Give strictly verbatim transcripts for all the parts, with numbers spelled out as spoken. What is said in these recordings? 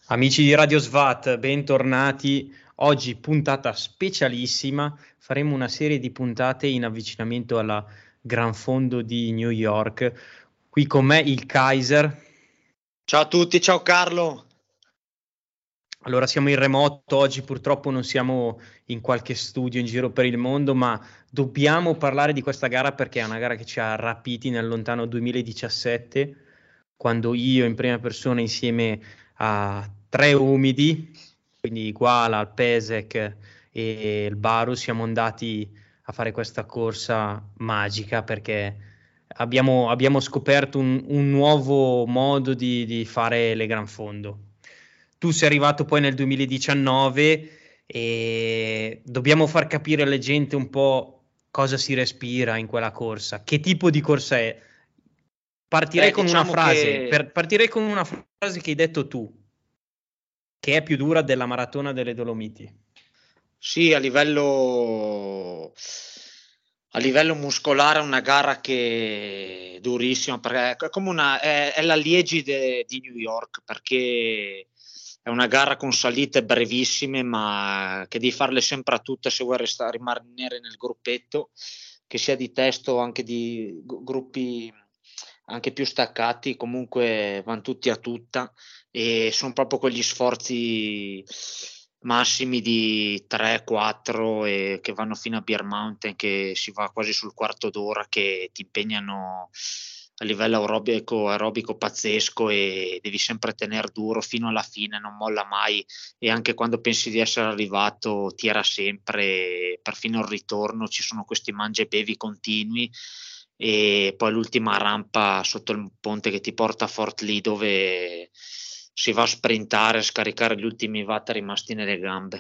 Amici di Radio Svat, bentornati. Oggi puntata specialissima. Faremo una serie di puntate in avvicinamento alla Gran Fondo di New York. Qui con me il Kaiser. Ciao a tutti, ciao Carlo. Allora siamo in remoto, oggi purtroppo non siamo in qualche studio in giro per il mondo, ma dobbiamo parlare di questa gara perché è una gara che ci ha rapiti nel lontano duemiladiciassette, quando io in prima persona insieme a tre umidi, quindi Guala, il Pesek e il Baru, siamo andati a fare questa corsa magica perché abbiamo, abbiamo scoperto un, un nuovo modo di, di fare le Gran Fondo. Tu sei arrivato poi nel duemiladiciannove e dobbiamo far capire alle gente un po' cosa si respira in quella corsa, che tipo di corsa è. Partirei Beh, con una diciamo frase, che per, partirei con una frase che hai detto tu, che è più dura della maratona delle Dolomiti. sì, a livello, a livello muscolare è una gara che è durissima, perché è come una, è, è la Liegi di New York, perché è una gara con salite brevissime, ma che devi farle sempre a tutte se vuoi restare, rimanere nel gruppetto, che sia di testo o anche di gruppi anche più staccati, comunque vanno tutti a tutta e sono proprio quegli sforzi massimi di tre quattro e che vanno fino a Beer Mountain, che si va quasi sul quarto d'ora, che ti impegnano a livello aerobico, aerobico pazzesco e devi sempre tenere duro fino alla fine, non molla mai e anche quando pensi di essere arrivato tira sempre, perfino il ritorno ci sono questi mangia e bevi continui e poi l'ultima rampa sotto il ponte che ti porta a Fort Lee, dove si va a sprintare, a scaricare gli ultimi watt rimasti nelle gambe.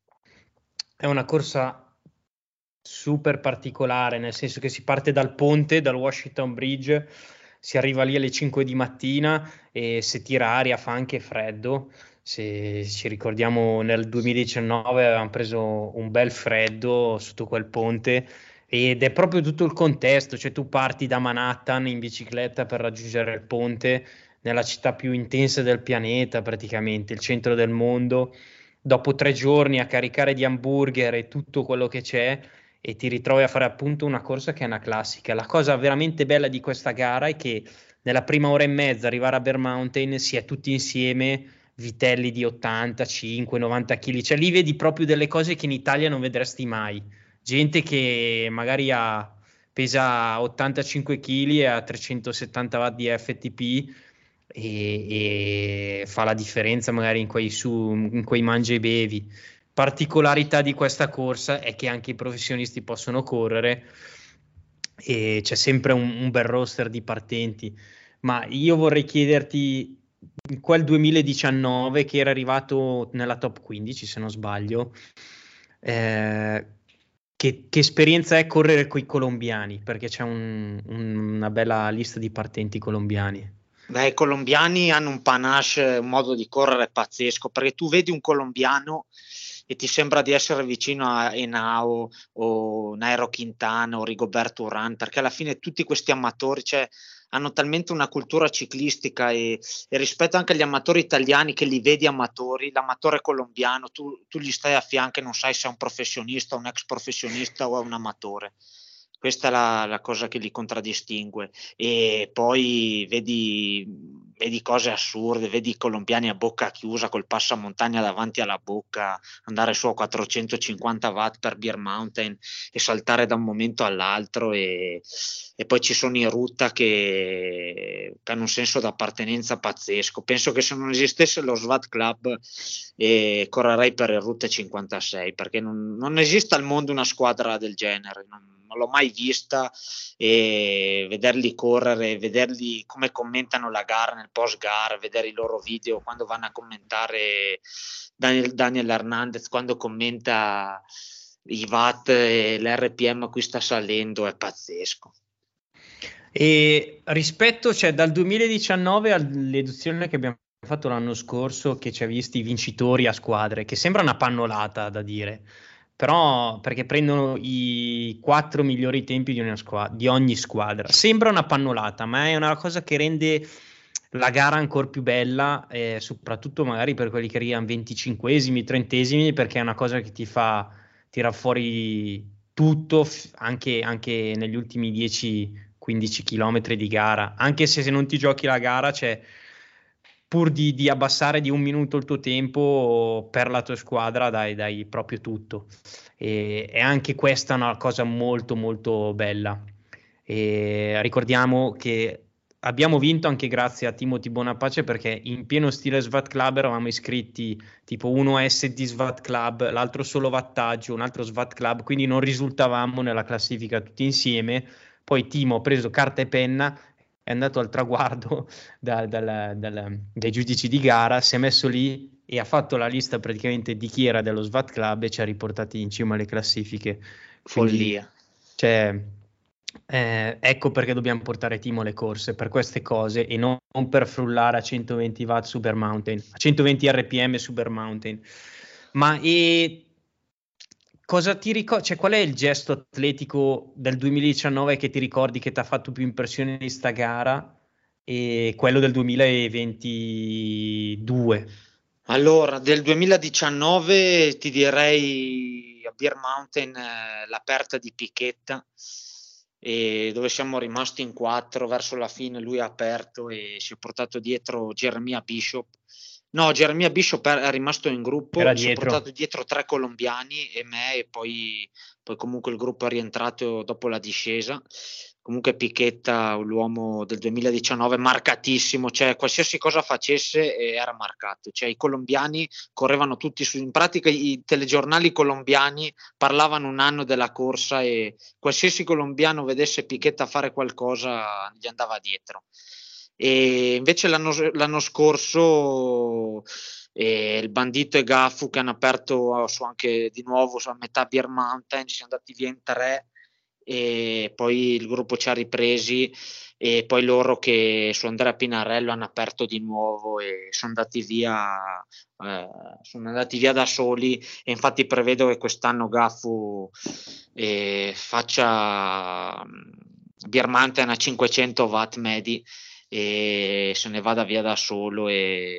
È una corsa super particolare, nel senso che si parte dal ponte, dal Washington Bridge, si arriva lì alle cinque di mattina e se tira aria fa anche freddo. Se ci ricordiamo nel duemiladiciannove avevamo preso un bel freddo sotto quel ponte ed è proprio tutto il contesto, cioè tu parti da Manhattan in bicicletta per raggiungere il ponte nella città più intensa del pianeta, praticamente il centro del mondo. Dopo tre giorni a caricare di hamburger e tutto quello che c'è, e ti ritrovi a fare appunto una corsa che è una classica. La cosa veramente bella di questa gara è che nella prima ora e mezza arrivare a Bear Mountain si è tutti insieme, vitelli di ottantacinque novanta chili, cioè lì vedi proprio delle cose che in Italia non vedresti mai. Gente che magari ha, pesa ottantacinque chili e ha trecentosettanta watt di F T P e, e fa la differenza magari in quei, su, in quei mangia e bevi. Particolarità di questa corsa è che anche i professionisti possono correre e c'è sempre un, un bel roster di partenti. Ma io vorrei chiederti, in quel duemiladiciannove che era arrivato nella top quindici, se non sbaglio, eh, che, che esperienza è correre con i colombiani? Perché c'è un- un- una bella lista di partenti colombiani. Beh, i colombiani hanno un panache, un modo di correre pazzesco, perché tu vedi un colombiano e ti sembra di essere vicino a Henao o Nairo Quintana o Rigoberto Urán, perché alla fine tutti questi amatori, cioè, hanno talmente una cultura ciclistica e, e rispetto anche agli amatori italiani che li vedi amatori, l'amatore colombiano, tu, tu gli stai a fianco e non sai se è un professionista, un ex professionista o è un amatore. Questa è la, la cosa che li contraddistingue e poi vedi, vedi cose assurde, vedi i colombiani a bocca chiusa col passamontagna davanti alla bocca, andare su a quattrocentocinquanta watt per Beer Mountain e saltare da un momento all'altro e, e poi ci sono i Rutta che, che hanno un senso d'appartenenza pazzesco. Penso che se non esistesse lo Svat Club eh, correrei per il Route cinquantasei perché non, non esiste al mondo una squadra del genere, non, non l'ho mai vista e vederli correre, vederli come commentano la gara nel post gara, vedere i loro video quando vanno a commentare Daniel, Daniel Hernandez, quando commenta i watt e l'R P M a cui sta salendo, è pazzesco. E rispetto, cioè dal duemiladiciannove all'edizione che abbiamo fatto l'anno scorso, che ci ha visti i vincitori a squadre, che sembra una pannolata da dire, però perché prendono i quattro migliori tempi di, una squa- di ogni squadra, sembra una pannolata, ma è una cosa che rende la gara ancora più bella, eh, soprattutto magari per quelli che arrivano venticinquesimi, trentesimi, perché è una cosa che ti fa tirare fuori tutto, f- anche, anche negli ultimi dieci quindici chilometri di gara, anche se, se non ti giochi la gara, c'è pur di, di abbassare di un minuto il tuo tempo per la tua squadra, dai, dai proprio tutto. E, e anche questa è una cosa molto molto bella. E ricordiamo che abbiamo vinto anche grazie a Timothy Bonapace, perché in pieno stile Svat Club eravamo iscritti tipo uno S D Svat Club, l'altro solo Wattaggio, un altro Svat Club, quindi non risultavamo nella classifica tutti insieme. Poi Timo ha preso carta e penna, è andato al traguardo da- dal- dal- dai giudici di gara, si è messo lì e ha fatto la lista praticamente di chi era dello Svat Club e ci ha riportati in cima alle classifiche. Quindi, Follia. cioè, eh, ecco perché dobbiamo portare Timo alle corse, per queste cose e non, non per frullare a centoventi watt Super Mountain, a centoventi R P M Super Mountain. Ma e cosa ti ricordi? Cioè, qual è il gesto atletico del duemiladiciannove che ti ricordi che ti ha fatto più impressione di sta gara e quello del duemilaventidue? Allora, del duemiladiciannove ti direi a Beer Mountain, eh, l'aperta di Pichetta, e dove siamo rimasti in quattro verso la fine. Lui ha aperto e si è portato dietro Jeremia Bishop. No, Jeremia Bishop è è rimasto in Era gruppo, si è dietro. portato dietro tre colombiani e me, e poi, poi comunque il gruppo è rientrato dopo la discesa. Comunque Pichetta, l'uomo del duemiladiciannove, marcatissimo, cioè qualsiasi cosa facesse eh, era marcato, cioè i colombiani correvano tutti su, in pratica i telegiornali colombiani parlavano un anno della corsa e qualsiasi colombiano vedesse Pichetta fare qualcosa gli andava dietro. E invece l'anno, l'anno scorso eh, il Bandito e Gaffu, che hanno aperto su anche di nuovo su a metà Beer Mountain, ci siamo andati via in tre e poi il gruppo ci ha ripresi, e poi loro che su Andrea Pinarello hanno aperto di nuovo e sono andati via, eh, sono andati via da soli. E infatti prevedo che quest'anno Gaffu eh, faccia Beer Mountain a cinquecento watt medi e se ne vada via da solo, e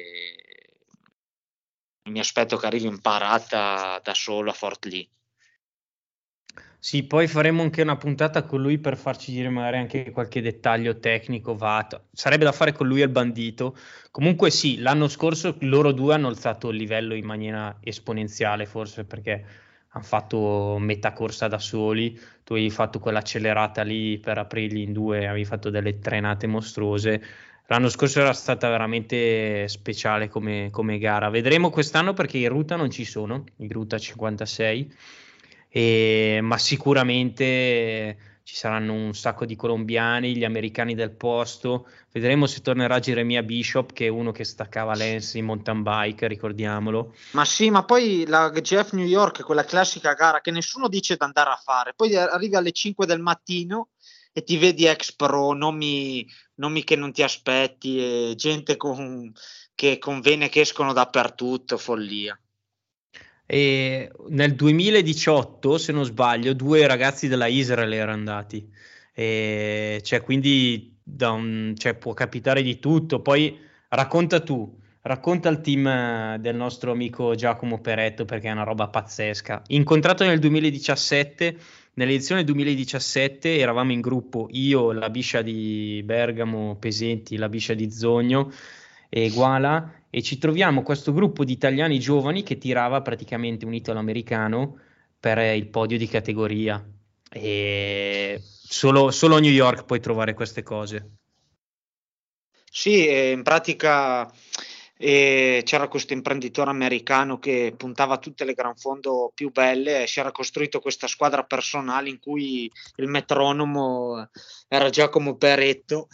mi aspetto che arrivi in parata da solo a Fort Lee. Sì, poi faremo anche una puntata con lui per farci dire magari anche qualche dettaglio tecnico, vato. Sarebbe da fare con lui e il bandito. Comunque sì, l'anno scorso loro due hanno alzato il livello in maniera esponenziale, forse perché hanno fatto metà corsa da soli. Tu avevi fatto quell'accelerata lì per aprirli in due, avevi fatto delle trenate mostruose. L'anno scorso era stata veramente speciale come, come gara. Vedremo quest'anno perché in ruta non ci sono, in ruta cinquantasei, e- ma sicuramente ci saranno un sacco di colombiani, gli americani del posto. Vedremo se tornerà Jeremia Bishop, che è uno che staccava Lance in mountain bike, ricordiamolo. Ma sì, ma poi la G F New York è quella classica gara che nessuno dice di andare a fare. Poi arrivi alle cinque del mattino e ti vedi ex pro, nomi, nomi che non ti aspetti, e gente con, che con vene che escono dappertutto, follia. E nel duemiladiciotto, se non sbaglio, due ragazzi della Israel erano andati. E, cioè, quindi da un- cioè, può capitare di tutto. Poi racconta tu, racconta il team eh, del nostro amico Giacomo Peretto, perché è una roba pazzesca. Incontrato nel duemiladiciassette, nell'edizione duemiladiciassette eravamo in gruppo, io, la Biscia di Bergamo, Pesenti, la Biscia di Zogno e Guala, e ci troviamo questo gruppo di italiani giovani che tirava praticamente un italo-americano per il podio di categoria. E solo, solo a New York puoi trovare queste cose. Sì, eh, in pratica eh, c'era questo imprenditore americano che puntava a tutte le gran fondo più belle e si era costruito questa squadra personale in cui il metronomo era Giacomo Peretto,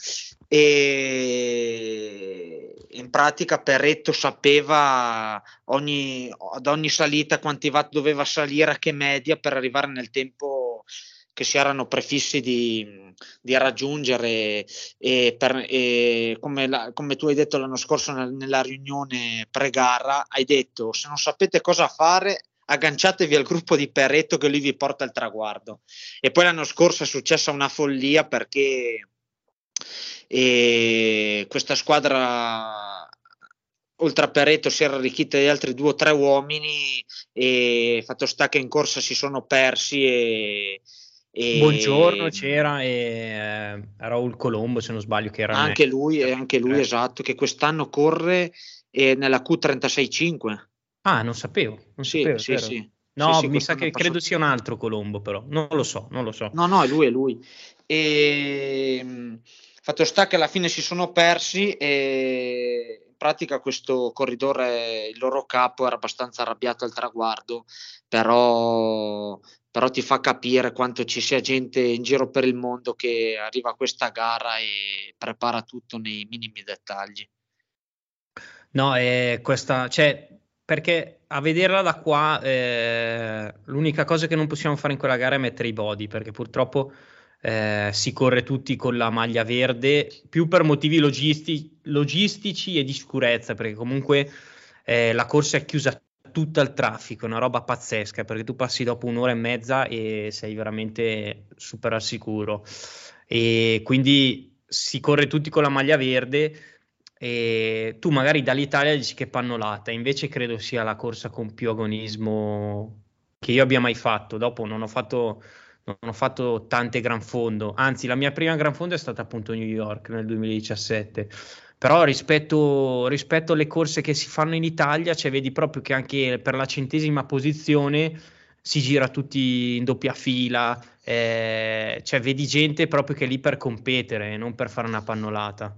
e in pratica Peretto sapeva ogni, ad ogni salita quanti watt doveva salire, a che media, per arrivare nel tempo che si erano prefissi di, di raggiungere. E, per, e come, la, come tu hai detto l'anno scorso nel, nella riunione pre-gara, hai detto: se non sapete cosa fare, agganciatevi al gruppo di Peretto che lui vi porta al traguardo. E poi l'anno scorso è successa una follia perché e questa squadra, oltre a Peretto, si era arricchita di altri due o tre uomini, e fatto sta che in corsa si sono persi e, Buongiorno e c'era, e eh, Raul Colombo, se non sbaglio, che era il anche lui, e anche lui eh. esatto, che quest'anno corre eh, nella Q trentasei cinque. Ah, non sapevo, non Sì, sapevo, è sì, vero. sì, sì, No, sì, mi sa quest'anno è che credo passato. sia un altro Colombo, però non lo so, non lo so. No, no, è lui, è lui. E mh, fatto sta che alla fine si sono persi, e in pratica questo corridore, il loro capo, era abbastanza arrabbiato al traguardo, però, però ti fa capire quanto ci sia gente in giro per il mondo che arriva a questa gara e prepara tutto nei minimi dettagli. No, è questa, cioè, perché a vederla da qua, eh, l'unica cosa che non possiamo fare in quella gara è mettere i body, perché purtroppo eh, si corre tutti con la maglia verde, più per motivi logisti- logistici e di sicurezza, perché comunque eh, la corsa è chiusa tutta al traffico, è una roba pazzesca, perché tu passi dopo un'ora e mezza e sei veramente super al sicuro. E quindi si corre tutti con la maglia verde, e tu magari dall'Italia dici che pannolata, invece credo sia la corsa con più agonismo che io abbia mai fatto. Dopo non ho fatto, non ho fatto tante gran fondo, anzi la mia prima gran fondo è stata appunto New York nel duemiladiciassette. Però rispetto, rispetto alle corse che si fanno in Italia, cioè vedi proprio che anche per la centesima posizione si gira tutti in doppia fila, eh, cioè vedi gente proprio che è lì per competere, non per fare una pannolata.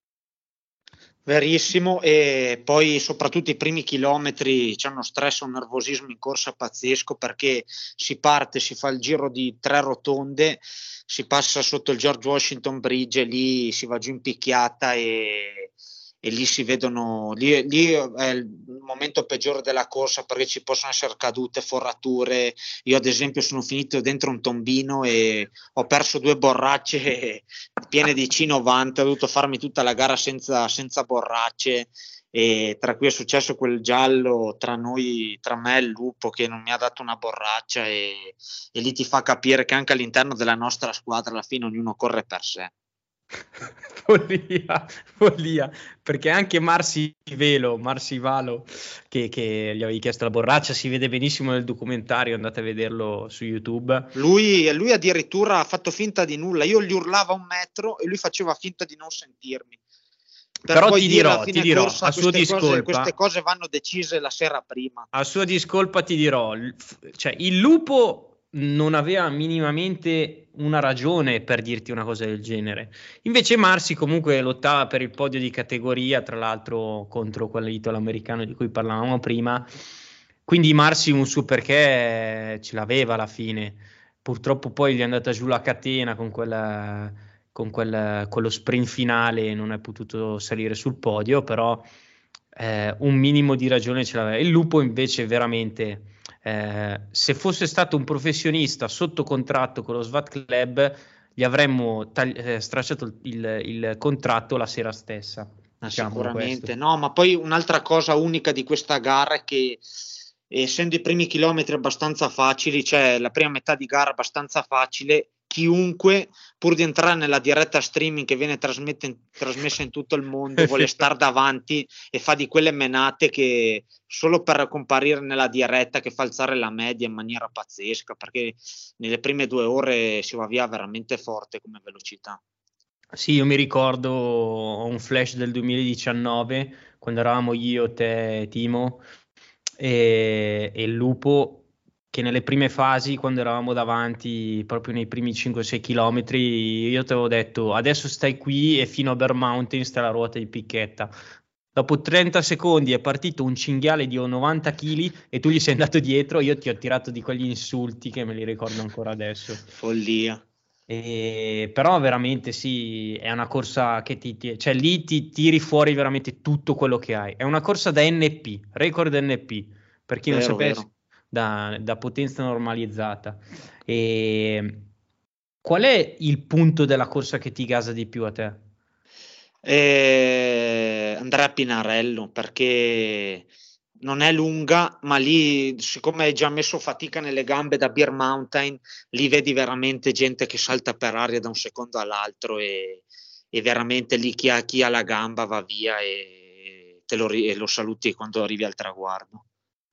Verissimo, e poi soprattutto i primi chilometri c'è uno stress, un nervosismo in corsa pazzesco, perché si parte, si fa il giro di tre rotonde, si passa sotto il George Washington Bridge e lì si va giù in picchiata, e, e lì si vedono, lì, lì è il momento peggiore della corsa, perché ci possono essere cadute, forrature. Io ad esempio sono finito dentro un tombino e ho perso due borracce piene di C novanta, ho dovuto farmi tutta la gara senza, senza borracce, e tra cui è successo quel giallo tra noi, tra me e il lupo, che non mi ha dato una borraccia, e, e lì ti fa capire che anche all'interno della nostra squadra alla fine ognuno corre per sé. Follia, follia, perché anche Marsi Velo, Marsi Valo, che, che gli avevi chiesto la borraccia, si vede benissimo nel documentario, andate a vederlo su YouTube. Lui, lui addirittura ha fatto finta di nulla, io gli urlavo a un metro e lui faceva finta di non sentirmi, per Però poi ti dire a dirò, ti fine dirò, corsa a suo queste cose, queste discolpa, cose vanno decise la sera prima. a sua discolpa ti dirò, il- f- cioè il lupo non aveva minimamente una ragione per dirti una cosa del genere. Invece Marsi comunque lottava per il podio di categoria, tra l'altro contro quell'italo-americano di cui parlavamo prima. Quindi Marsi un suo perché ce l'aveva alla fine. Purtroppo poi gli è andata giù la catena con quella, con quel, quello sprint finale e non è potuto salire sul podio, però eh, un minimo di ragione ce l'aveva. Il Lupo invece veramente, eh, se fosse stato un professionista sotto contratto con lo S V A T Club, gli avremmo tagli- eh, stracciato il, il contratto la sera stessa, Ah, diciamolo questo. sicuramente, no, ma poi un'altra cosa unica di questa gara è che, essendo i primi chilometri abbastanza facili, cioè la prima metà di gara abbastanza facile, chiunque, pur di entrare nella diretta streaming che viene trasmette- trasmessa in tutto il mondo, È vuole vero. star davanti e fa di quelle menate che solo per comparire nella diretta, che fa alzare la media in maniera pazzesca, perché nelle prime due ore si va via veramente forte come velocità. Sì, io mi ricordo, ho un flash del duemiladiciannove, quando eravamo io, te, Timo e, e il Lupo, che nelle prime fasi, quando eravamo davanti, proprio nei primi cinque sei chilometri, io ti avevo detto, adesso stai qui e fino a Bear Mountain stai alla ruota di picchetta. Dopo trenta secondi è partito un cinghiale di novanta chili e tu gli sei andato dietro, io ti ho tirato di quegli insulti che me li ricordo ancora adesso. Follia. E- però veramente sì, è una corsa che ti, ti- cioè lì ti tiri fuori veramente tutto quello che hai. È una corsa da N P, record N P, per chi non Vero, sapesse, vero. da, da potenza normalizzata. E qual è il punto della corsa che ti gasa di più a te? Eh, Andrea Pinarello, perché non è lunga, ma lì, siccome hai già messo fatica nelle gambe da Beer Mountain, lì vedi veramente gente che salta per aria da un secondo all'altro, e, e veramente lì chi ha, chi ha la gamba va via e, te lo, e lo saluti quando arrivi al traguardo.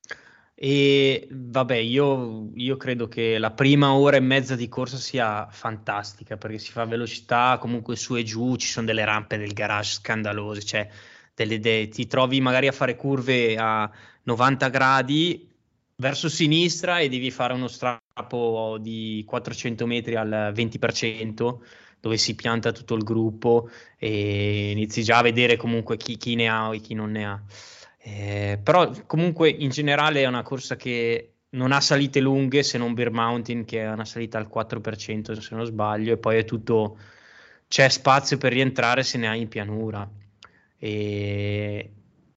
E vabbè, io, io credo che la prima ora e mezza di corsa sia fantastica perché si fa velocità comunque su e giù, ci sono delle rampe del garage scandalose, cioè delle, de- ti trovi magari a fare curve a novanta gradi verso sinistra e devi fare uno strappo di quattrocento metri al venti per cento dove si pianta tutto il gruppo e inizi già a vedere comunque chi, chi ne ha e chi non ne ha. Eh, però comunque in generale è una corsa che non ha salite lunghe se non Bear Mountain che è una salita al quattro per cento se non sbaglio e poi è tutto c'è spazio per rientrare se ne hai in pianura e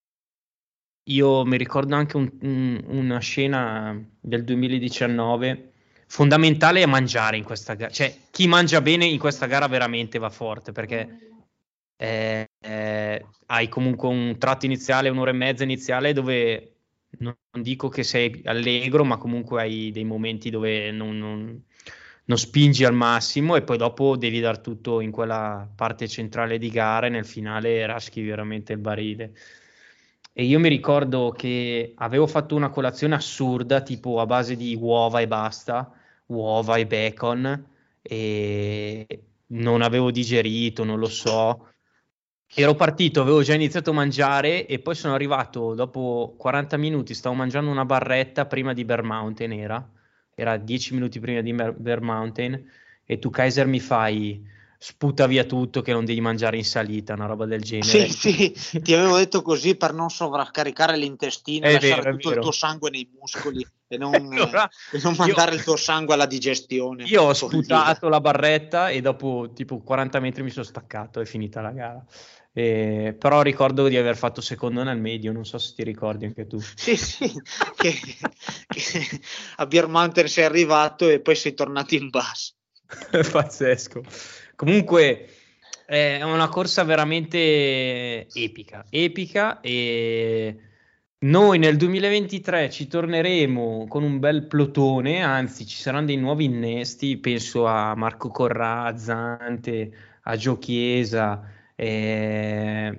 io mi ricordo anche un- un- una scena del duemiladiciannove fondamentale è mangiare in questa gara cioè chi mangia bene in questa gara veramente va forte perché eh, eh, hai comunque un tratto iniziale, un'ora e mezza iniziale dove non, non dico che sei allegro, ma comunque hai dei momenti dove non, non- non spingi al massimo e poi dopo devi dar tutto in quella parte centrale di gara e nel finale raschi veramente il barile. E io mi ricordo che avevo fatto una colazione assurda, tipo a base di uova e basta, uova e bacon, e non avevo digerito, non lo so. Ero partito, avevo già iniziato a mangiare e poi sono arrivato dopo quaranta minuti, stavo mangiando una barretta prima di Bear Mountain, era, era dieci minuti prima di Bear Bear Mountain e tu Kaiser mi fai sputa via tutto che non devi mangiare in salita, una roba del Sì, genere. sì, ti avevo detto così per non sovraccaricare l'intestino e È lasciare vero, è tutto il tuo vero. sangue nei muscoli e non, eh, Allora, e non io, mandare il tuo sangue alla digestione io ho follia. sputato la barretta e dopo tipo quaranta metri mi sono staccato, è finita la gara. Eh, però ricordo di aver fatto secondo nel medio, non so se ti ricordi anche tu. Sì, sì, che, che a Beer Mountain sei arrivato e poi sei tornato in basso. Pazzesco. Comunque eh, è una corsa veramente epica, epica e noi nel duemilaventitré ci torneremo con un bel plotone, anzi ci saranno dei nuovi innesti, penso a Marco Corrà, a Zante, a Gio Chiesa. eh,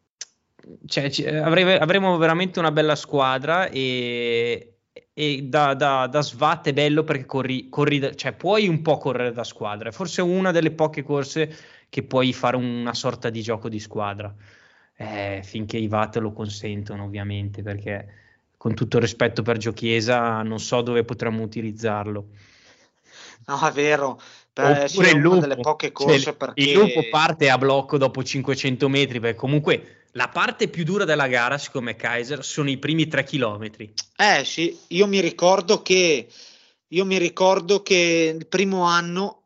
cioè, ci- avremo, avremo veramente una bella squadra e, e da, da, da SWAT è bello perché corri, corri da- cioè puoi un po' correre da squadra, è forse una delle poche corse che puoi fare una sorta di gioco di squadra, eh, finché i V A T lo consentono ovviamente, perché con tutto il rispetto per Gio Chiesa non so dove potremmo utilizzarlo. No, è vero, beh, sì, Oppure è il una delle lupo, poche cioè, corse il lupo perché parte a blocco dopo cinquecento metri, perché comunque la parte più dura della gara, siccome Kaiser, sono i primi tre chilometri. Eh sì, io mi ricordo che, io mi ricordo che il primo anno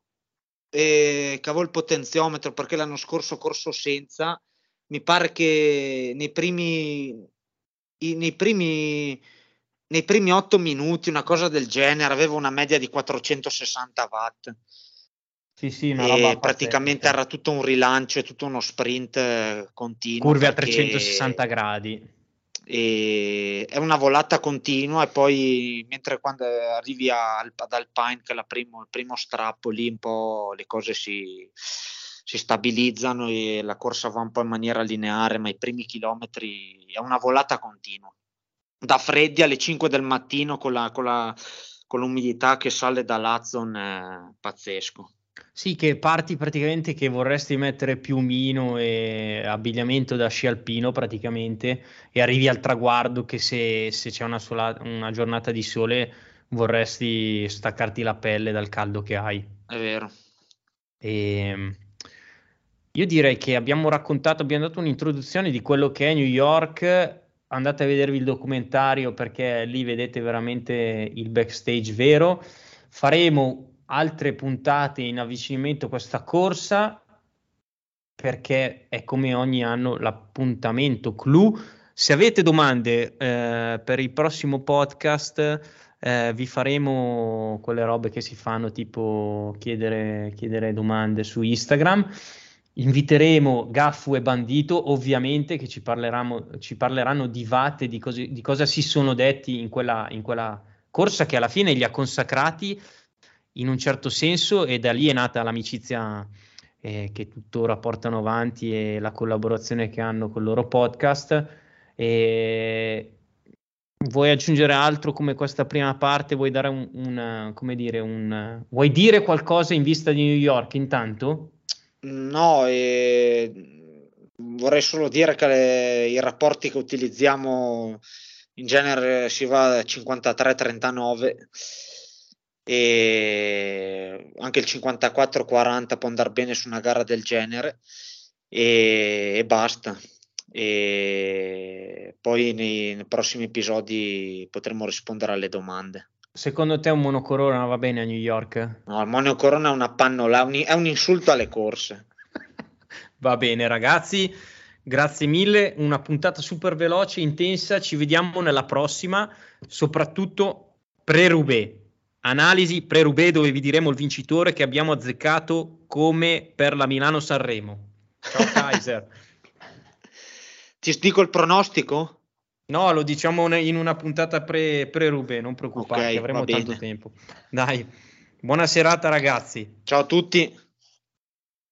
eh, che avevo il potenziometro perché l'anno scorso ho corso senza, mi pare che nei primi, i- nei primi, nei primi otto minuti, una cosa del genere, avevo una media di quattrocentosessanta watt Sì, sì, una roba e praticamente pazzesca. era tutto un rilancio e tutto uno sprint eh, continuo Curve a perché trecentosessanta gradi. e è una volata continua e poi mentre quando arrivi a- ad Alpine che è la primo, il primo strappo lì un po' le cose si, si stabilizzano e la corsa va un po' in maniera lineare ma i primi chilometri è una volata continua da freddi alle cinque del mattino con la, con la, con l'umidità che sale da Lazzon è pazzesco. Sì, che parti praticamente che vorresti mettere piumino e abbigliamento da sci alpino praticamente e arrivi al traguardo che se, se c'è una, sola- una giornata di sole vorresti staccarti la pelle dal caldo che hai. È vero. E io direi che abbiamo raccontato, abbiamo dato un'introduzione di quello che è New York. Andate a vedervi il documentario perché lì vedete veramente il backstage vero. Faremo altre puntate in avvicinamento a questa corsa perché è come ogni anno l'appuntamento clou. Se avete domande eh, per il prossimo podcast, eh, vi faremo quelle robe che si fanno, tipo chiedere, chiedere domande su Instagram. Inviteremo Gaffu e Bandito, ovviamente, che ci parleranno, ci parleranno di V A T e di, cose- di cosa si sono detti in quella, in quella corsa che alla fine li ha consacrati in un certo senso e da lì è nata l'amicizia eh, che tuttora portano avanti e la collaborazione che hanno con il loro podcast. E vuoi aggiungere altro come questa prima parte? Vuoi dare un, un come dire, un, vuoi dire qualcosa in vista di New York intanto? No, eh, vorrei solo dire che le, i rapporti che utilizziamo in genere si va da cinquantatré trentanove e anche il cinquantaquattro quaranta può andare bene su una gara del genere e, e basta. E poi nei, nei prossimi episodi potremo rispondere alle domande. Secondo te un monocorona va bene a New York? No, il monocorona è una pannola, è un, è un insulto alle corse. Va bene ragazzi, grazie mille, una puntata super veloce, intensa, ci vediamo nella prossima, soprattutto pre-Roubaix, analisi pre-Roubaix dove vi diremo il vincitore che abbiamo azzeccato come per la Milano-Sanremo. Ciao Kaiser. Ti dico il pronostico? No, lo diciamo in una puntata pre, pre-Roubaix, non preoccuparti, Okay, avremo va tanto bene. tempo. Dai, buona serata ragazzi. Ciao a tutti.